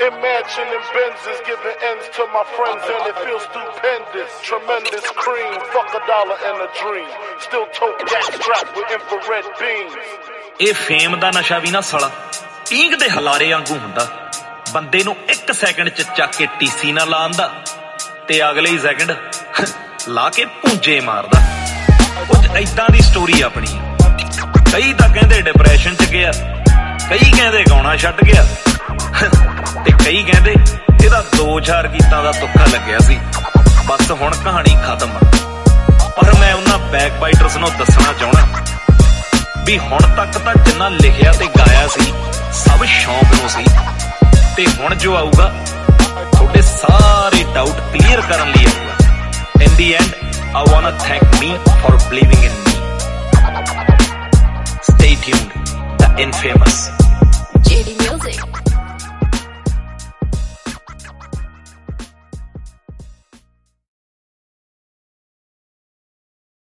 Imagining Benzes giving ends to my friends and it feels stupendous. Tremendous cream, fuck $1 and a dream. Still tote gas strapped with infrared beams. ਇਹ fame ਦਾ ਨਸ਼ਾ ਵੀ ਨਾ ਸਾਲਾ ਪੀਂਘ ਦੇ ਹਲਾਰੇ ਵਾਂਗੂ ਹੁੰਦਾ। ਬੰਦੇ ਨੂੰ 1 ਸੈਕਿੰਡ ਚ ਚੱਕ ਕੇ ਟੀਸੀ ਨਾ ਲਾਉਂਦਾ ਤੇ ਅਗਲੇ ਹੀ ਸੈਕਿੰਡ ਲਾ ਕੇ ਭੂੰਜੇ ਮਾਰਦਾ। ਕੁਝ ਏਦਾਂ ਦੀ ਸਟੋਰੀ ਆਪਣੀ। ਕਈ ਤਾਂ ਕਹਿੰਦੇ ਡਿਪਰੈਸ਼ਨ ਚ ਗਿਆ, ਕਈ ਕਹਿੰਦੇ ਗਾਉਣਾ ਛੱਡ ਗਿਆ ਤੇ ਕਈ ਕਹਿੰਦੇ ਇਹਦਾ 2-4 ਗੀਤਾਂ ਦਾ ਤੁੱਕਾ ਲੱਗਿਆ ਸੀ। ਬਸ ਹੁਣ ਕਹਾਣੀ ਖਤਮ ਆ। ਪਰ ਮੈਂ ਉਹਨਾਂ ਬੈਕਬਾਈਟਰਸ ਨੂੰ ਦੱਸਣਾ ਚਾਹੁੰਦਾ ਵੀ ਹੁਣ ਤੱਕ ਤਾਂ ਜਿੰਨਾ ਲਿਖਿਆ ਤੇ ਗਾਇਆ ਸੀ ਸਭ ਸ਼ੌਂਕ ਨੂੰ ਸੀ ਤੇ ਹੁਣ ਜੋ ਆਊਗਾ ਤੁਹਾਡੇ ਸਾਰੇ ਡਾਊਟ ਕਲੀਅਰ ਕਰਨ ਲਈ ਆਊਗਾ। In the end, I wanna thank me for believing in me. Stay tuned, the infamous.